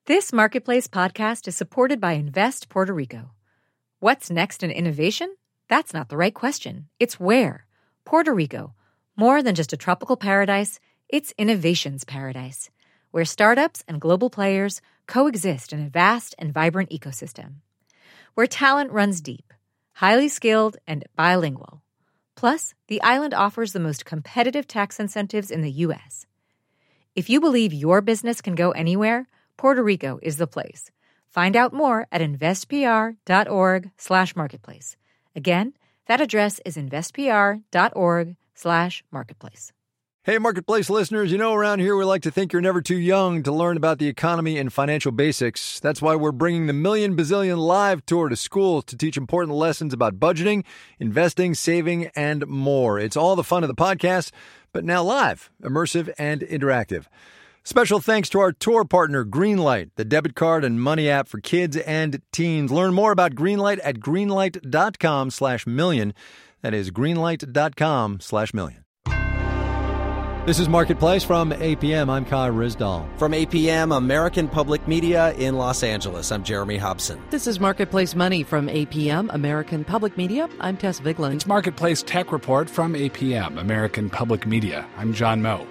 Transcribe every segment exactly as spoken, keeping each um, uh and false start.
This Marketplace podcast is supported by Invest Puerto Rico. What's next in innovation? That's not the right question. It's where. Puerto Rico. More than just a tropical paradise, it's innovation's paradise, where startups and global players coexist in a vast and vibrant ecosystem. Where talent runs deep, highly skilled, and bilingual. Plus, the island offers the most competitive tax incentives in the U S. If you believe your business can go anywhere, Puerto Rico is the place. Find out more at investpr.org slash marketplace. Again, that address is investpr.org slash marketplace. Hey, Marketplace listeners, you know around here we like to think you're never too young to learn about the economy and financial basics. That's why we're bringing the Million Bazillion Live Tour to schools to teach important lessons about budgeting, investing, saving, and more. It's all the fun of the podcast, but now live, immersive, and interactive. Special thanks to our tour partner, Greenlight, the debit card and money app for kids and teens. Learn more about Greenlight at greenlight.com slash million. That is greenlight.com slash million. This is Marketplace from A P M. I'm Kai Ryssdal. From A P M, American Public Media in Los Angeles, I'm Jeremy Hobson. This is Marketplace Money from A P M, American Public Media. I'm Tess Vigeland. It's Marketplace Tech Report from A P M, American Public Media. I'm John Moe.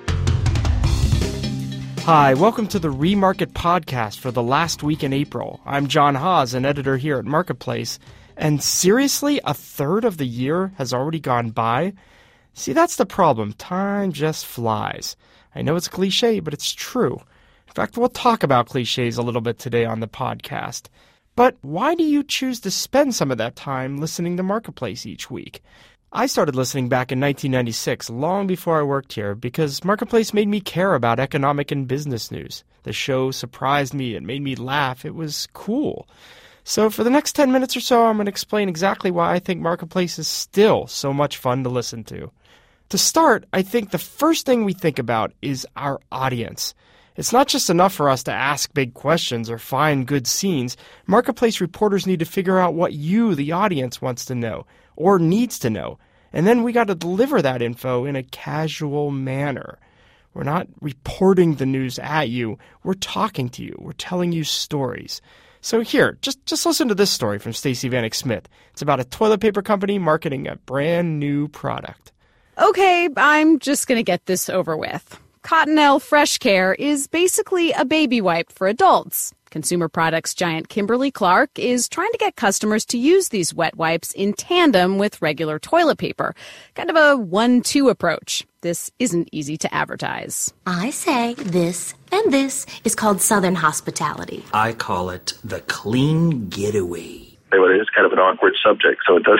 Hi, welcome to the Remarket podcast for the last week in April. I'm John Haas, an editor here at Marketplace. And seriously, a third of the year has already gone by? See, that's the problem. Time just flies. I know it's cliche, but it's true. In fact, we'll talk about cliches a little bit today on the podcast. But why do you choose to spend some of that time listening to Marketplace each week? I started listening back in nineteen ninety-six, long before I worked here, because Marketplace made me care about economic and business news. The show surprised me. It made me laugh. It was cool. So for the next ten minutes or so, I'm going to explain exactly why I think Marketplace is still so much fun to listen to. To start, I think the first thing we think about is our audience. It's not just enough for us to ask big questions or find good scenes. Marketplace reporters need to figure out what you, the audience, wants to know or needs to know. And then we got to deliver that info in a casual manner. We're not reporting the news at you. We're talking to you. We're telling you stories. So here, just, just listen to this story from Stacey Vanek Smith. It's about a toilet paper company marketing a brand new product. Okay, I'm just going to get this over with. Cottonelle Fresh Care is basically a baby wipe for adults. Consumer products giant Kimberly-Clark is trying to get customers to use these wet wipes in tandem with regular toilet paper. Kind of a one two approach. This isn't easy to advertise. I say this and this is called Southern hospitality. I call it the clean getaway. It is kind of an awkward subject, so it does...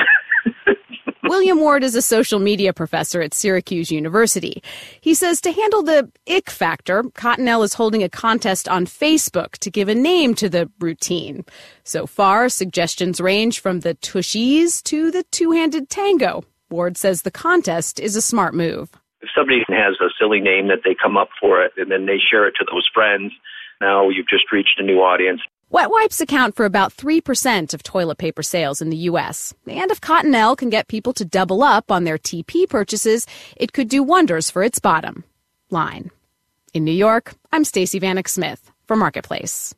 William Ward is a social media professor at Syracuse University. He says to handle the ick factor, Cottonelle is holding a contest on Facebook to give a name to the routine. So far, suggestions range from the tushies to the two-handed tango. Ward says the contest is a smart move. If somebody has a silly name that they come up for it and then they share it to those friends, now you've just reached a new audience. Wet wipes account for about three percent of toilet paper sales in the U S. And if Cottonelle can get people to double up on their T P purchases, it could do wonders for its bottom line. In New York, I'm Stacey Vanek Smith for Marketplace.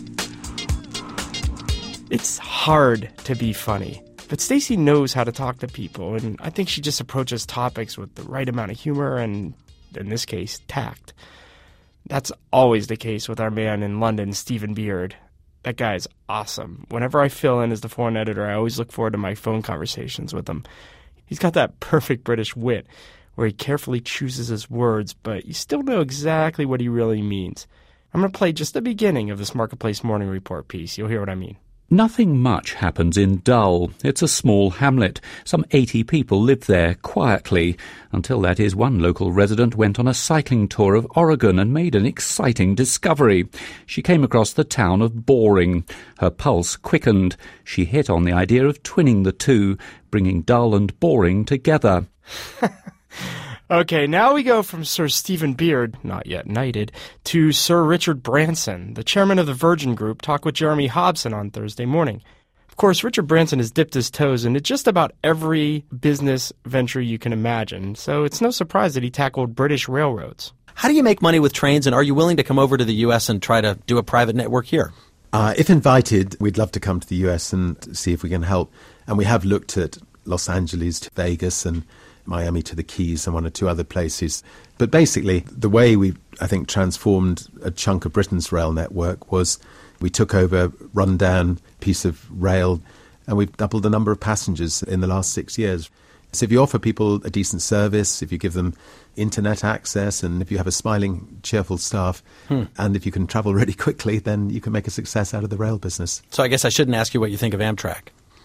It's hard to be funny, but Stacey knows how to talk to people, and I think she just approaches topics with the right amount of humor and, in this case, tact. That's always the case with our man in London, Stephen Beard. That guy is awesome. Whenever I fill in as the foreign editor, I always look forward to my phone conversations with him. He's got that perfect British wit where he carefully chooses his words, but you still know exactly what he really means. I'm going to play just the beginning of this Marketplace Morning Report piece. You'll hear what I mean. Nothing much happens in Dull. It's a small hamlet. Some eighty people live there quietly, until that is one local resident went on a cycling tour of Oregon and made an exciting discovery. She came across the town of Boring. Her pulse quickened. She hit on the idea of twinning the two, bringing Dull and Boring together. Okay, now we go from Sir Stephen Beard, not yet knighted, to Sir Richard Branson, the chairman of the Virgin Group, talked with Jeremy Hobson on Thursday morning. Of course, Richard Branson has dipped his toes into just about every business venture you can imagine, so it's no surprise that he tackled British railroads. How do you make money with trains, and are you willing to come over to the U S and try to do a private network here? Uh, if invited, we'd love to come to the U S and see if we can help. And we have looked at Los Angeles to Vegas and Miami to the Keys and one or two other places. But basically, the way we, I think, transformed a chunk of Britain's rail network was we took over a rundown piece of rail and we've doubled the number of passengers in the last six years. So if you offer people a decent service, if you give them internet access, and if you have a smiling, cheerful staff, hmm. and if you can travel really quickly, then you can make a success out of the rail business. So I guess I shouldn't ask you what you think of Amtrak.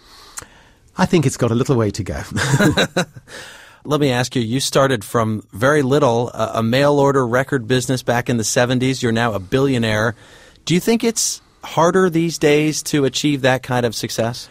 I think it's got a little way to go. Let me ask you, you started from very little, uh, a mail-order record business back in the seventies. You're now a billionaire. Do you think it's harder these days to achieve that kind of success?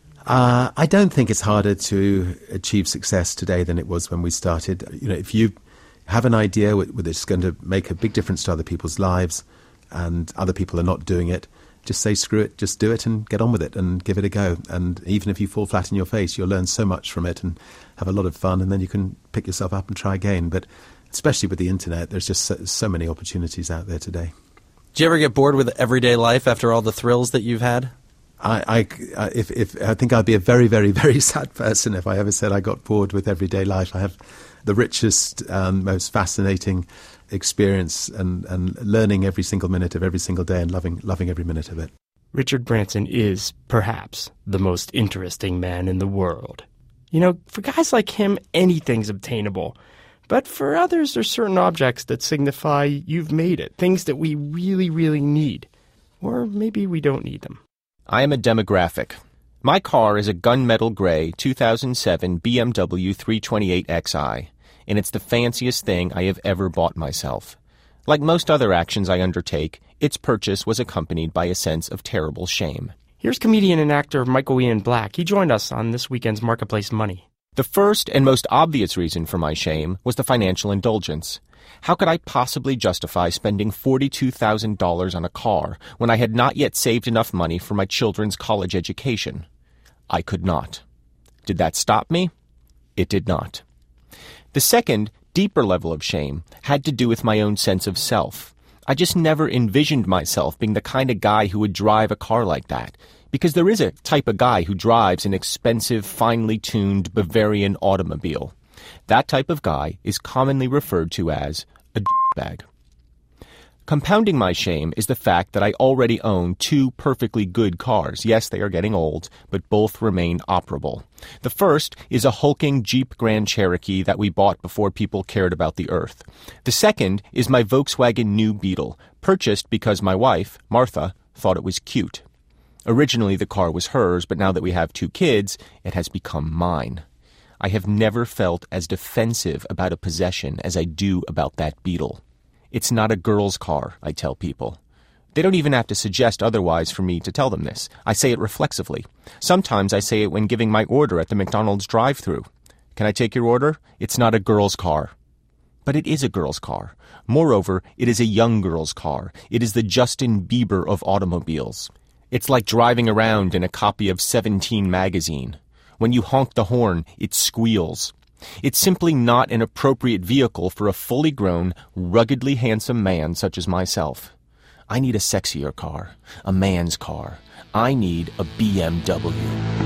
Uh, I don't think it's harder to achieve success today than it was when we started. You know, if you have an idea that's going to make a big difference to other people's lives and other people are not doing it, just say screw it, just do it and get on with it and give it a go. And even if you fall flat in your face, you'll learn so much from it and have a lot of fun, and then you can pick yourself up and try again. But especially with the internet, there's just so, so many opportunities out there today. Do you ever get bored with everyday life after all the thrills that you've had? I, I, if, if, I think I'd be a very, very, very sad person if I ever said I got bored with everyday life. I have the richest and most fascinating experience and, and learning every single minute of every single day and loving, loving every minute of it. Richard Branson is, perhaps, the most interesting man in the world. You know, for guys like him, anything's obtainable. But for others, there's certain objects that signify you've made it, things that we really, really need. Or maybe we don't need them. I am a demographic. My car is a gunmetal gray two thousand seven B M W three twenty-eight X I, and it's the fanciest thing I have ever bought myself. Like most other actions I undertake, its purchase was accompanied by a sense of terrible shame. Here's comedian and actor Michael Ian Black. He joined us on this weekend's Marketplace Money. The first and most obvious reason for my shame was the financial indulgence. How could I possibly justify spending forty-two thousand dollars on a car when I had not yet saved enough money for my children's college education? I could not. Did that stop me? It did not. The second, deeper level of shame had to do with my own sense of self. I just never envisioned myself being the kind of guy who would drive a car like that, because there is a type of guy who drives an expensive, finely tuned Bavarian automobile. That type of guy is commonly referred to as a douchebag. Compounding my shame is the fact that I already own two perfectly good cars. Yes, they are getting old, but both remain operable. The first is a hulking Jeep Grand Cherokee that we bought before people cared about the earth. The second is my Volkswagen New Beetle, purchased because my wife, Martha, thought it was cute. Originally, the car was hers, but now that we have two kids, it has become mine. I have never felt as defensive about a possession as I do about that Beetle. It's not a girl's car, I tell people. They don't even have to suggest otherwise for me to tell them this. I say it reflexively. Sometimes I say it when giving my order at the McDonald's drive-thru. Can I take your order? It's not a girl's car. But it is a girl's car. Moreover, it is a young girl's car. It is the Justin Bieber of automobiles. It's like driving around in a copy of Seventeen magazine. When you honk the horn, it squeals. It's simply not an appropriate vehicle for a fully grown, ruggedly handsome man such as myself. I need a sexier car, a man's car. I need a B M W.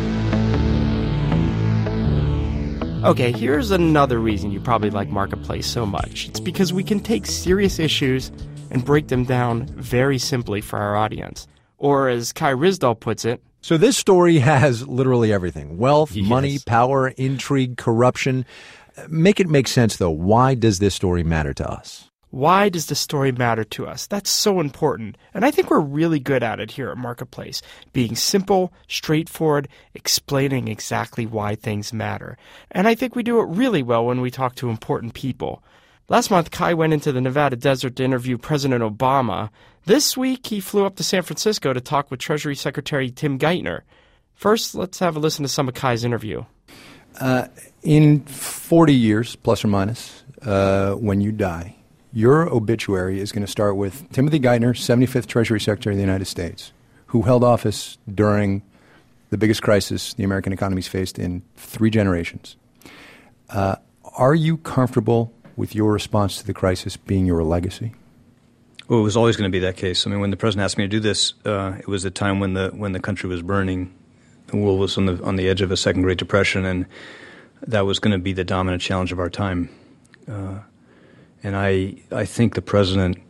Okay, here's another reason you probably like Marketplace so much. It's because we can take serious issues and break them down very simply for our audience. Or as Kai Ryssdal puts it, so this story has literally everything. Wealth, yes. money, power, intrigue, corruption. Make it make sense, though. Why does this story matter to us? Why does the story matter to us? That's so important. And I think we're really good at it here at Marketplace. Being simple, straightforward, explaining exactly why things matter. And I think we do it really well when we talk to important people. Last month, Kai went into the Nevada desert to interview President Obama. This week, he flew up to San Francisco to talk with Treasury Secretary Tim Geithner. First, let's have a listen to some of Kai's interview. Uh, in forty years, plus or minus, uh, when you die, your obituary is going to start with Timothy Geithner, seventy-fifth Treasury Secretary of the United States, who held office during the biggest crisis the American economy's faced in three generations. Uh, are you comfortable with your response to the crisis being your legacy? Well, it was always going to be that case. I mean, when the president asked me to do this, uh, it was a time when the when the country was burning. The world was on the on the edge of a second Great Depression, and that was going to be the dominant challenge of our time. Uh, and I I think the president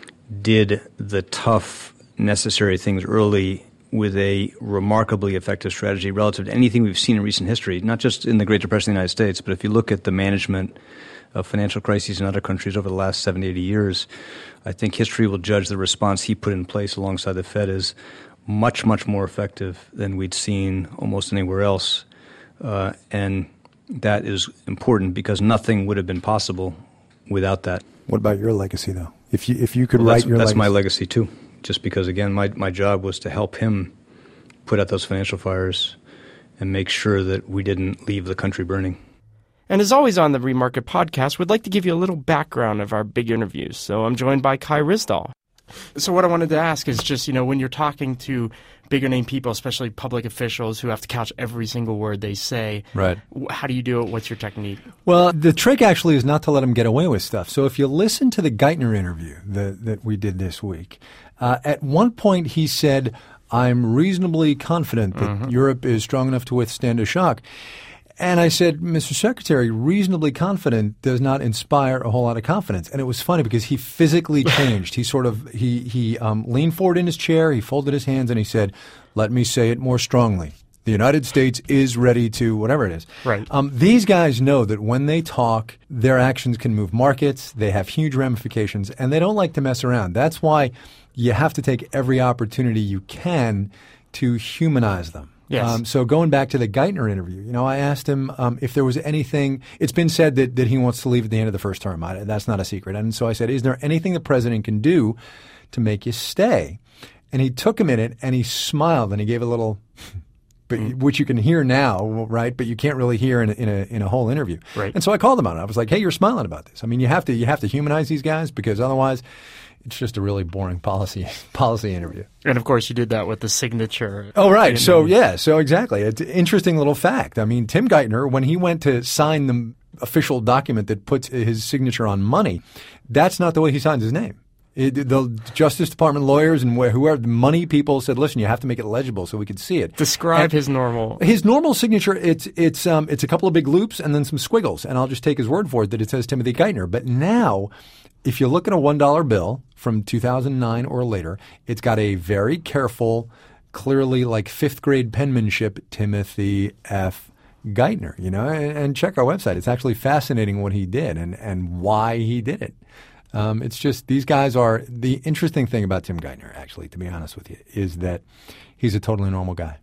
did the tough, necessary things early with a remarkably effective strategy relative to anything we've seen in recent history, not just in the Great Depression in the United States, but if you look at the management of financial crises in other countries over the last seventy, eighty years, I think history will judge the response he put in place alongside the Fed as much, much more effective than we'd seen almost anywhere else. Uh, and that is important because nothing would have been possible without that. What about your legacy, though? If you if you could well, write that's, your that's legacy. my legacy, too. Just because, again, my, my job was to help him put out those financial fires and make sure that we didn't leave the country burning. And as always on the Remarket podcast, we'd like to give you a little background of our big interviews. So I'm joined by Kai Ryssdal. So what I wanted to ask is just, you know, when you're talking to bigger name people, especially public officials who have to couch every single word they say, right? How do you do it? What's your technique? Well, the trick actually is not to let them get away with stuff. So if you listen to the Geithner interview that, that we did this week, uh, at one point he said, I'm reasonably confident that mm-hmm. Europe is strong enough to withstand a shock. And I said, Mister Secretary, reasonably confident does not inspire a whole lot of confidence. And it was funny because he physically changed. He sort of he he um, leaned forward in his chair, he folded his hands, and he said, let me say it more strongly. The United States is ready to whatever it is. Right. Um, these guys know that when they talk, their actions can move markets. They have huge ramifications, and they don't like to mess around. That's why you have to take every opportunity you can to humanize them. Yes. Um, so going back to the Geithner interview, you know, I asked him um, if there was anything. It's been said that, that he wants to leave at the end of the first term. I, that's not a secret. And so I said, is there anything the president can do to make you stay? And he took a minute and he smiled and he gave a little, but mm. which you can hear now, right? But you can't really hear in a, in a in a whole interview. Right. And so I called him on it. I was like, hey, you're smiling about this. I mean, you have to you have to humanize these guys because otherwise, it's just a really boring policy policy interview. And, of course, you did that with the signature. Oh, right. So, yeah. So, exactly. It's an interesting little fact. I mean, Tim Geithner, when he went to sign the official document that puts his signature on money, that's not the way he signs his name. It, the Justice Department lawyers and whoever, the money people said, listen, you have to make it legible so we can see it. Describe and his normal. His normal signature, it's it's um it's a couple of big loops and then some squiggles. And I'll just take his word for it that it says Timothy Geithner. But now, if you look at a one dollar bill from two thousand nine or later, it's got a very careful, clearly like fifth grade penmanship, Timothy F. Geithner, you know, and, and check our website. It's actually fascinating what he did and, and why he did it. Um, it's just these guys are – the interesting thing about Tim Geithner, actually, to be honest with you, is that he's a totally normal guy.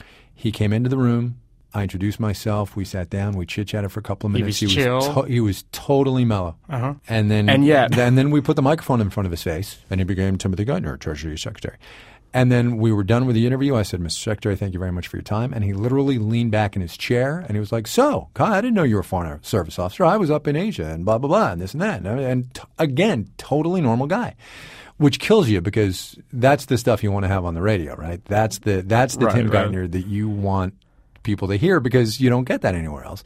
He came into the room. I introduced myself. We sat down. We chit-chatted for a couple of minutes. He was he chill. Was to- he was totally mellow. Uh-huh. And then and yet. and then we put the microphone in front of his face, and he became Timothy Geithner, Treasury Secretary. And then we were done with the interview. I said, Mister Secretary, thank you very much for your time. And he literally leaned back in his chair, and he was like, so, Kai, I didn't know you were a foreign service officer. I was up in Asia and blah, blah, blah, and this and that. And, and t- again, totally normal guy, which kills you because that's the stuff you want to have on the radio, right? That's the that's the right, Tim right. Geithner that you want people to hear because you don't get that anywhere else.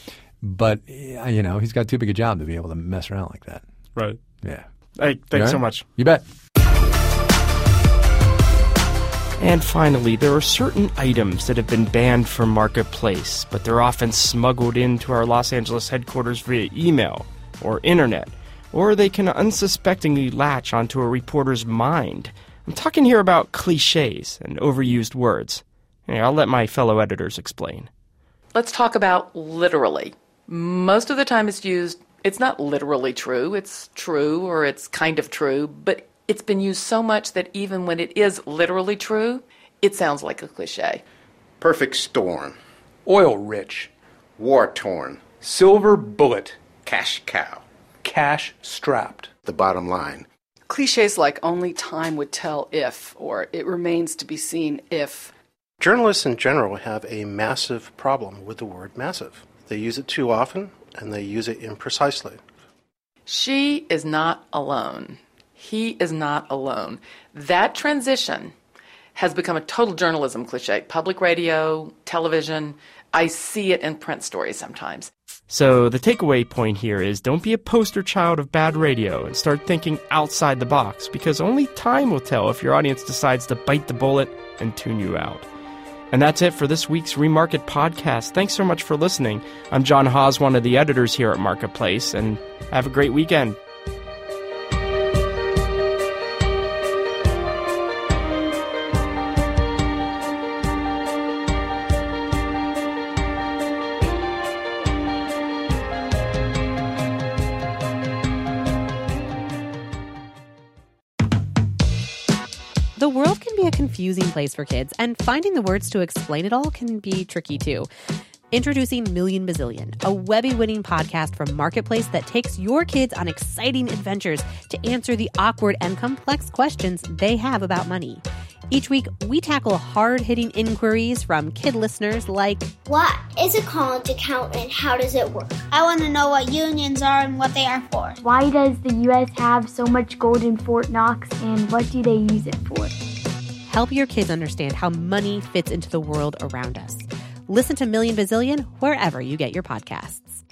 But, you know, he's got too big a job to be able to mess around like that. Right. Yeah. Hey, thanks right? so much. You bet. And finally, there are certain items that have been banned from Marketplace, but they're often smuggled into our Los Angeles headquarters via email or internet, or they can unsuspectingly latch onto a reporter's mind. I'm talking here about cliches and overused words. Hey, I'll let my fellow editors explain. Let's talk about literally. Most of the time it's used, it's not literally true, it's true or it's kind of true, but it's been used so much that even when it is literally true, it sounds like a cliche. Perfect storm. Oil rich. War torn. Silver bullet. Cash cow. Cash strapped. The bottom line. Cliches like only time would tell if, or it remains to be seen if. Journalists in general have a massive problem with the word massive. They use it too often, and they use it imprecisely. She is not alone. He is not alone. That transition has become a total journalism cliche. Public radio, television, I see it in print stories sometimes. So the takeaway point here is don't be a poster child of bad radio and start thinking outside the box, because only time will tell if your audience decides to bite the bullet and tune you out. And that's it for this week's Remarket podcast. Thanks so much for listening. I'm John Haas, one of the editors here at Marketplace, and have a great weekend. The world can be a confusing place for kids, and finding the words to explain it all can be tricky too. Introducing Million Bazillion, a Webby-winning podcast from Marketplace that takes your kids on exciting adventures to answer the awkward and complex questions they have about money. Each week, we tackle hard-hitting inquiries from kid listeners like, what is a college account and how does it work? I want to know what unions are and what they are for. Why does the U S have so much gold in Fort Knox, and what do they use it for? Help your kids understand how money fits into the world around us. Listen to Million Bazillion wherever you get your podcasts.